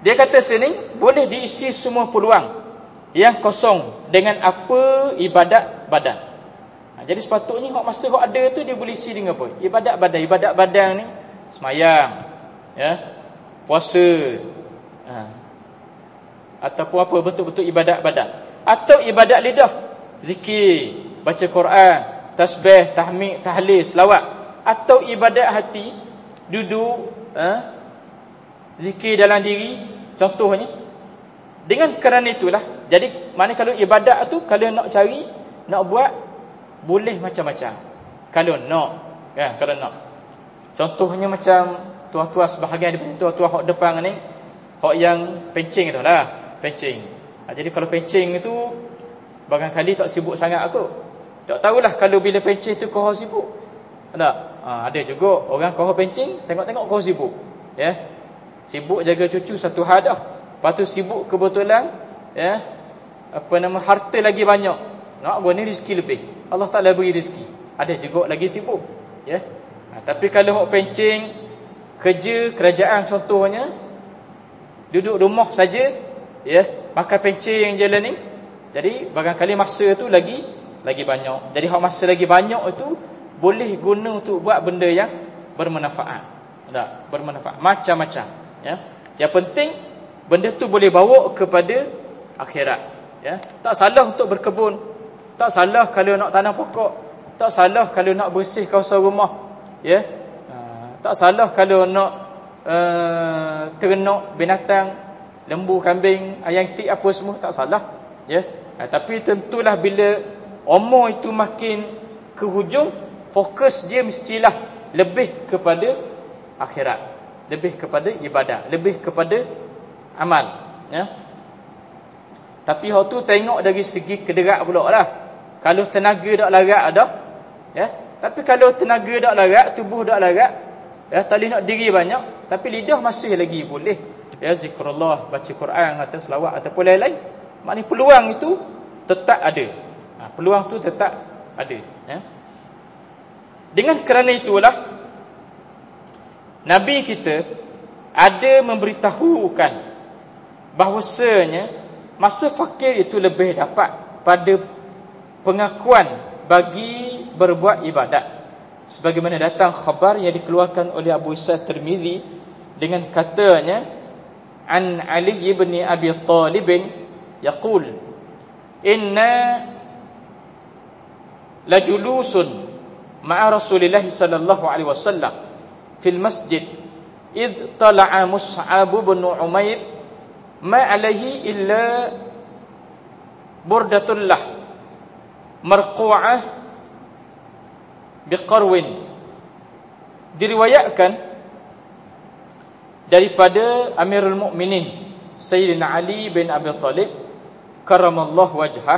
Dia kata sini boleh diisi semua peluang yang kosong dengan apa ibadat badan. Jadi sepatutnya masa hok ada tu dia boleh isi dengan apa? Ibadat badan. Ibadat badan ni semayang, ya, puasa, ataupun apa betul-betul ibadat badan, atau ibadat lidah, zikir, baca Quran, tasbih, tahmid, tahlil, selawat, atau ibadat hati, duduk, zikir dalam diri, contohnya. Dengan kerana itulah, jadi mana kalau ibadat tu kalau nak cari, nak buat, boleh macam-macam. Kalau nak, kan, kalau nak. Contohnya macam tuan-tuan sebahagian daripada tuan-tuan hok depan ni, hok yang pencing tu lah, pencing. Jadi kalau pencing itu barangkali tak sibuk sangat aku. Tak tahulah kalau bila pencing tu kau sibuk. Tak? Ada juga orang kau pencing, tengok-tengok kau sibuk. Ya. Sibuk jaga cucu satu hal dah. Lepas tu sibuk kebetulan, ya, harta lagi banyak. Nak buat ni rezeki lebih. Allah Taala beri rezeki. Ada juga lagi sibuk, ya. Tapi kalau hok pencing, kerja kerajaan contohnya, duduk rumah saja, ya, makan pencing je lah ni. Jadi barangkali masa tu lagi banyak. Jadi hok masa lagi banyak itu boleh guna untuk buat benda yang bermanfaat. Tak, bermanfaat macam-macam, ya. Yang penting benda tu boleh bawa kepada akhirat, ya. Tak salah untuk berkebun, tak salah kalau nak tanam pokok, tak salah kalau nak bersih kawasan rumah, ya. Tak salah kalau nak ternak binatang, lembu, kambing, ayam itik apa semua, tak salah, ya. Tapi tentulah bila umur itu makin ke hujung, fokus dia mestilah lebih kepada akhirat, lebih kepada ibadah, lebih kepada amal, ya. Tapi hak tu tengok dari segi kederak pula lah. Kalau tenaga dak larat dah, ya. Tapi kalau tenaga dak larat, tubuh dak larat, ya, tak boleh nak diri banyak, tapi lidah masih lagi boleh, ya, zikrullah, baca Quran atau selawat ataupun lain-lain. Maknanya peluang itu tetap ada. Peluang tu tetap ada, ya. Dengan kerana itulah Nabi kita ada memberitahukan bahawasanya masa fakir itu lebih dapat pada pengakuan bagi berbuat ibadat, sebagaimana datang khabar yang dikeluarkan oleh Abu Isa Tirmizi dengan katanya, an Ali ibn Abi Talib yaqul inna lajulusun ma'a Rasulillah sallallahu alaihi wasallam fil masjid id tala'a Mus'ab bin Umair ma alaihi illa burdatullah marqu'ah biqarwin. Diriwayatkan daripada Amirul Mukminin Sayyidina Ali bin Abi Talib karamallahu wajhah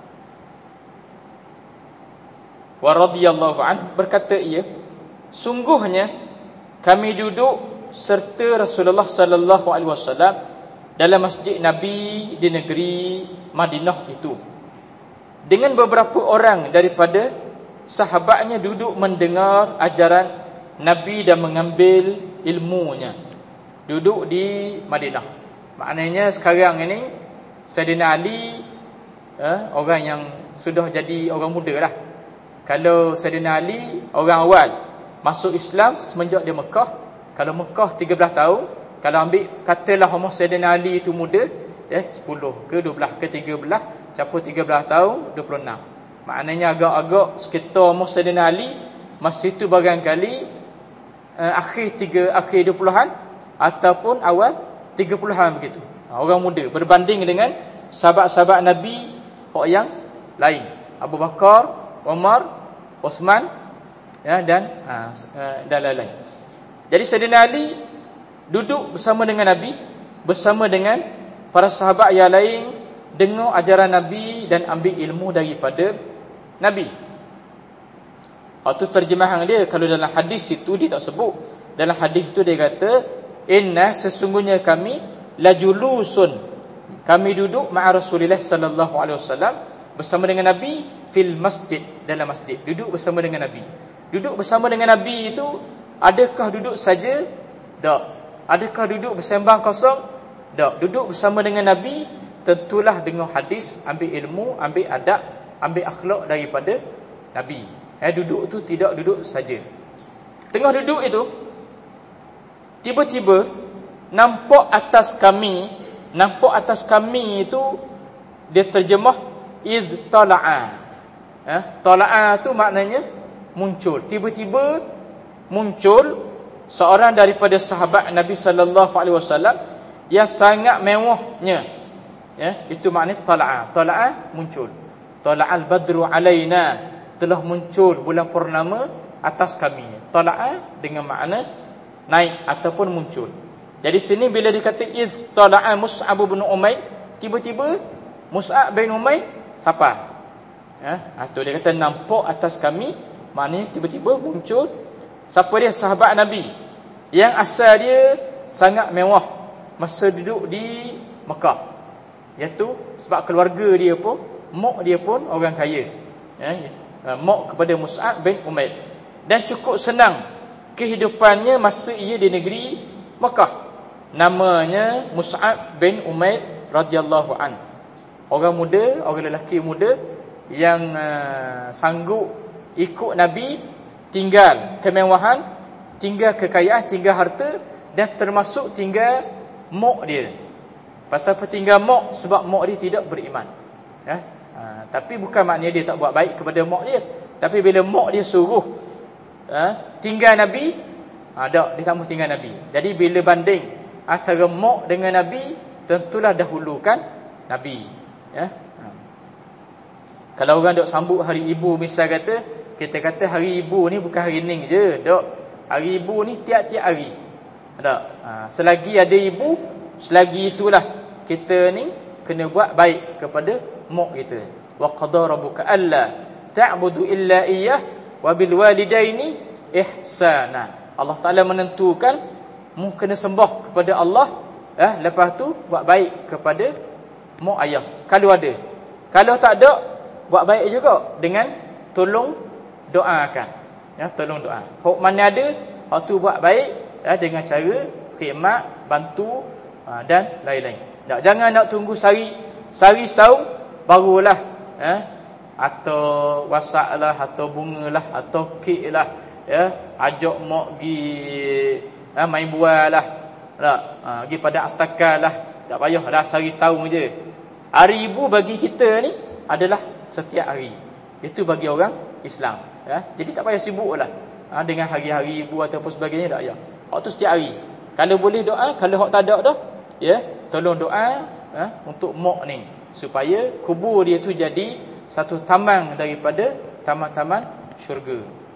wa radhiyallahu anhu, berkata ia, sungguhnya kami duduk serta Rasulullah sallallahu alaihi wasallam dalam masjid Nabi di negeri Madinah itu, dengan beberapa orang daripada sahabatnya duduk mendengar ajaran Nabi dan mengambil ilmunya. Duduk di Madinah. Maknanya sekarang ini Sayyidina Ali orang yang sudah jadi orang muda lah. Kalau Sayyidina Ali orang awal masuk Islam semenjak dia Mekah. Kalau Mekah 13 tahun, kalau ambil katalah umur Sayyidina Ali itu muda, 10 ke 12 ke 13, campur 13 tahun 26. Maknanya agak-agak sekitar umur Sayyidina Ali, masa itu barangkali akhir 20-an ataupun awal 30-an begitu. Orang muda berbanding dengan sahabat-sahabat Nabi yang lain, Abu Bakar, Umar, Uthman, ya, dan lain-lain. Jadi Sayyidina Ali duduk bersama dengan Nabi, bersama dengan para sahabat yang lain, dengar ajaran Nabi dan ambil ilmu daripada Nabi. Itu terjemahan dia. Kalau dalam hadis itu dia tak sebut. Dalam hadis itu dia kata, inna, sesungguhnya kami lajulusun, kami duduk ma'a Rasulillah sallallahu alaihi wasallam, bersama dengan Nabi fil masjid, dalam masjid. Duduk bersama dengan Nabi. Duduk bersama dengan Nabi itu, adakah duduk saja? Tak. Adakah duduk bersembang kosong? Tak, duduk bersama dengan Nabi tentulah dengan hadis, ambil ilmu, ambil adab, ambil akhlak daripada Nabi. Duduk tu tidak duduk saja. Tengah duduk itu, tiba-tiba nampak atas kami itu, dia terjemah iz tala'a. Tala'a tu maknanya muncul. Tiba-tiba muncul seorang daripada sahabat Nabi sallallahu alaihi wasallam yang sangat mewahnya. Itu maknanya tala'a. Tala'a muncul. Tala'al badru alaina, telah muncul bulan purnama atas kami. Tala'a dengan makna naik ataupun muncul. Jadi sini bila dikata iz tala'a Mus'ab bin Umair, tiba-tiba Mus'ab bin Umair siapa? Tu dia kata nampak atas kami, maknanya tiba-tiba muncul. Siapa dia? Sahabat Nabi yang asal dia sangat mewah masa duduk di Mekah, iaitu sebab keluarga dia pun, mak dia pun orang kaya, mak kepada Mus'ab bin Umair. Dan cukup senang kehidupannya masa ia di negeri Mekah. Namanya Mus'ab bin Umair radhiyallahu an. Orang muda, orang lelaki muda yang sanggup ikut Nabi, tinggal kemewahan, tinggal kekayaan, tinggal harta, dan termasuk tinggal mak dia. Pasal apa tinggal mak? Sebab mak dia tidak beriman. Tapi bukan maknanya dia tak buat baik kepada mak dia. Tapi bila mak dia suruh tinggal Nabi, tak, dia tak mahu tinggal Nabi. Jadi bila banding antara mak dengan Nabi, tentulah dahulukan Nabi. Kalau orang dok sambut hari ibu, misal kata, kita kata hari ibu ni bukan hari ni je, dok. Hari ibu ni tiap-tiap hari. Tak. Selagi ada ibu, selagi itulah kita ni kena buat baik kepada mak kita. Wa qadara rabbuka alla ta'budu illa iyyah wa bil walidaini ihsana. Allah Taala menentukan mu kena sembah kepada Allah, lepas tu buat baik kepada mak ayah kalau ada. Kalau tak ada, buat baik juga dengan tolong doakan. Tolong doa. Hak mana ada, hak tu buat baik dengan cara khidmat, bantu dan lain-lain. Jangan nak tunggu sehari setahun barulah atau wasak lah, atau bunga lah, atau kek lah, ajak mak pergi main buah lah, pergi pada astakal lah. Tak payah dah sehari setahun je. Hari ibu bagi kita ni adalah setiap hari. Itu bagi orang Islam. Jadi tak payah sibuk lah dengan hari-hari ibu ataupun sebagainya, tak payah. Hak tu setiap hari. Kalau boleh doa, kalau hak tak ada dah, tolong doa untuk mak ni supaya kubur dia tu jadi satu taman daripada taman-taman syurga.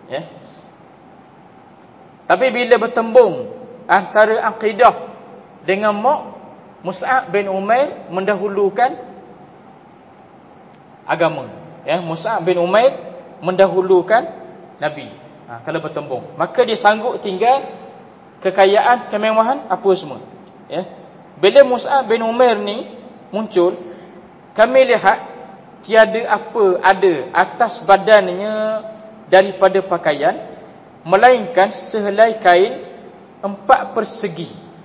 Tapi bila bertembung antara akidah dengan mak, Mus'ab bin Umair mendahulukan agama. Mus'ab bin Umair mendahulukan Nabi. Kalau bertembung, maka dia sanggup tinggal kekayaan, kemewahan, apa semua. Bila Mus'ab bin Umair ni muncul, kami lihat tiada apa ada atas badannya daripada pakaian, melainkan sehelai kain 4 persegi.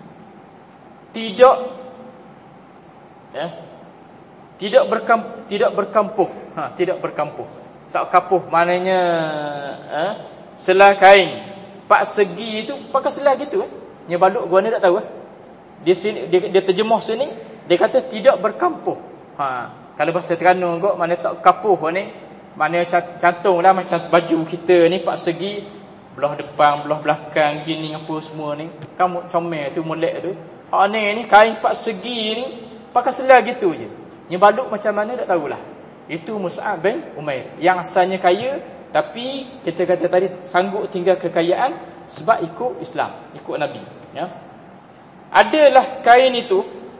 Tidak berkampuh. Tidak berkampuh. Tak kapuh maknanya selai kain 4 segi itu pakai selai gitu Nyebaluk gua ni tak tahu Dia terjemah sini, dia kata tidak berkampuh. Kalau bahasa Terengganu kok mana tak kapuh ni, mana cantonglah macam baju kita ni 4 segi, belah depan, belah belakang gini apa semua ni. Kamu comel tu, molek tu. Ni kain 4 segi ni pakai selai gitu je. Nyebaluk macam mana tak tahulah. Itu Mus'ab bin Umair yang asalnya kaya, tapi kita kata tadi sanggup tinggal kekayaan sebab ikut Islam, ikut Nabi. Adalah kain itu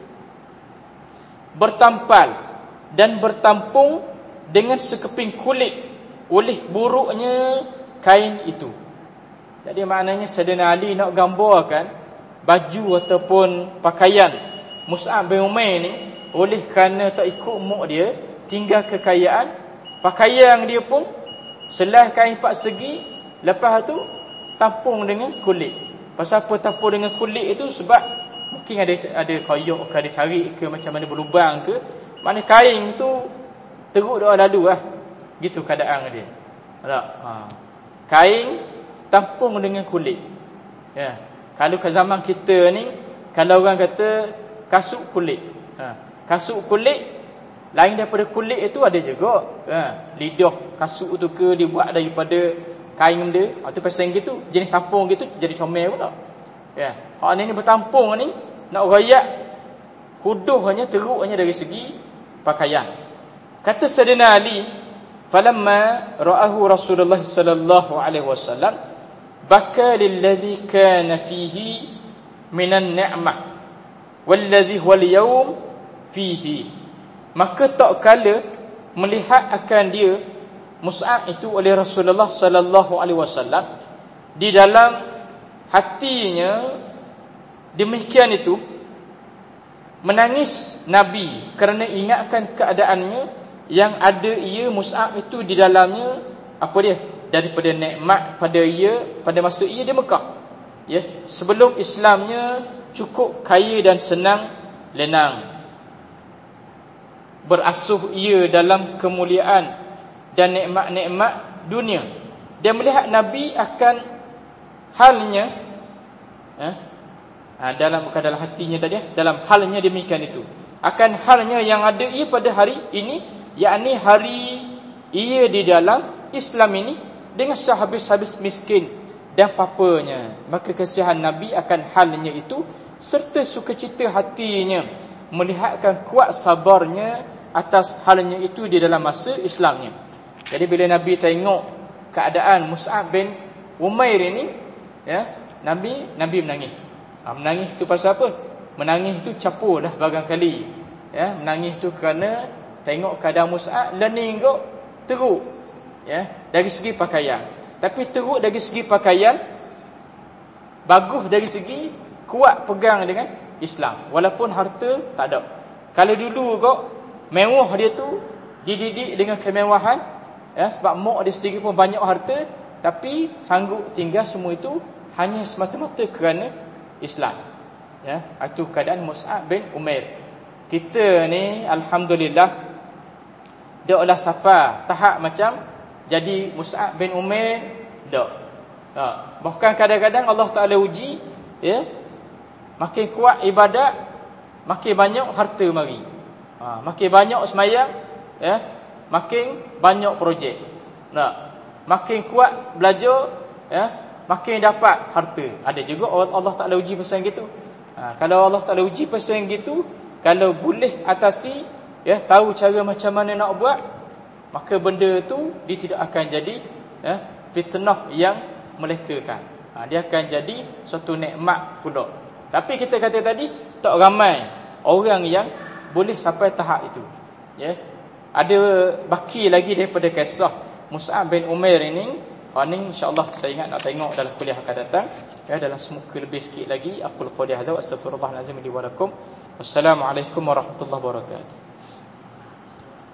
bertampal dan bertampung dengan sekeping kulit oleh buruknya kain itu. Jadi maknanya Sayyidina Ali nak gambarkan baju ataupun pakaian Mus'ab bin Umair ni, oleh kerana tak ikut mak dia, tinggal kekayaan, pakaian dia pun selai kain 4 segi, lepas tu tampung dengan kulit. Pasal apa tampung dengan kulit itu? Sebab Mungkin ada koyok ke, ada cari ke, macam mana berlubang ke. Mana kain tu teruk dah lalu lah. Gitu keadaan dia. Tak? Kain tampung dengan kulit. Ya. Kalau ke zaman kita ni, kalau orang kata kasut kulit. Kasut kulit lain daripada kulit itu ada juga. Lidah kasut tu ke dibuat daripada kain benda. Itu pasal gitu, jenis tampung gitu jadi comel pula. Ya. Hak ni bertampung ni nak royak huduhnya, teruknya dari segi pakaian. Kata Sayyidina Ali, falamma ra'ahu Rasulullah sallallahu alaihi wasallam baka lilladhi kana fihi minan ni'mah walladhi huwal yawm fihi. Maka tak kala melihat akan dia Mus'ab itu oleh Rasulullah sallallahu alaihi wasallam, di dalam hatinya demikian itu menangis Nabi kerana ingatkan keadaannya yang ada ia Mus'ab itu di dalamnya, apa dia, daripada nikmat pada ia pada masa ia di Mekah, ya, sebelum Islamnya cukup kaya dan senang lenang, berasuh ia dalam kemuliaan dan nikmat-nikmat dunia. Dia melihat Nabi akan halnya, bukan dalam hatinya tadi, dalam halnya demikian itu, akan halnya yang ada ia pada hari ini, yakni hari ia di dalam Islam ini dengan sehabis-habis miskin dan papanya. Maka kasihan Nabi akan halnya itu serta sukacita hatinya melihatkan kuat sabarnya atas halnya itu di dalam masa Islamnya. Jadi bila Nabi tengok keadaan Mus'ab bin Umair ini, ya, Nabi menangis. Menangis itu pasal apa? Menangis itu capur dah barangkali. Ya, menangis itu kerana tengok keadaan Mus'ab lening kok teruk, ya, dari segi pakaian. Tapi teruk dari segi pakaian, bagus dari segi kuat pegang dengan Islam, walaupun harta tak ada. Kalau dulu kok mewah dia tu dididik dengan kemewahan, ya, sebab mak dia sendiri pun banyak harta, tapi sanggup tinggal semua itu hanya semata-mata kerana Islam. Ya, itu keadaan Mus'ab bin Umair. Kita ni alhamdulillah daklah sampai tahap macam jadi Mus'ab bin Umair dak. Bahkan kadang-kadang Allah Taala uji, ya, makin kuat ibadat, makin banyak harta mari. Makin banyak sembahyang, ya, makin banyak projek. Makin kuat belajar, ya, makin dapat harta. Ada juga Allah Taala uji pasal gitu. Kalau Allah Taala uji pasal gitu, kalau boleh atasi, ya, tahu cara macam mana nak buat, maka benda tu dia tidak akan jadi, ya, fitnah yang melekakan. Dia akan jadi suatu nikmat pula. Tapi kita kata tadi, tak ramai orang yang boleh sampai tahap itu. Ya. Ada baki lagi daripada kisah Mus'ab bin Umair ini. Ini insya-Allah saya ingat nak tengok dalam kuliah akan datang. Ya, dalam semuka lebih sikit lagi. Aqul qouli hadza wa astaghfirullahalazim li wa lakum. Wassalamualaikum warahmatullahi wabarakatuh.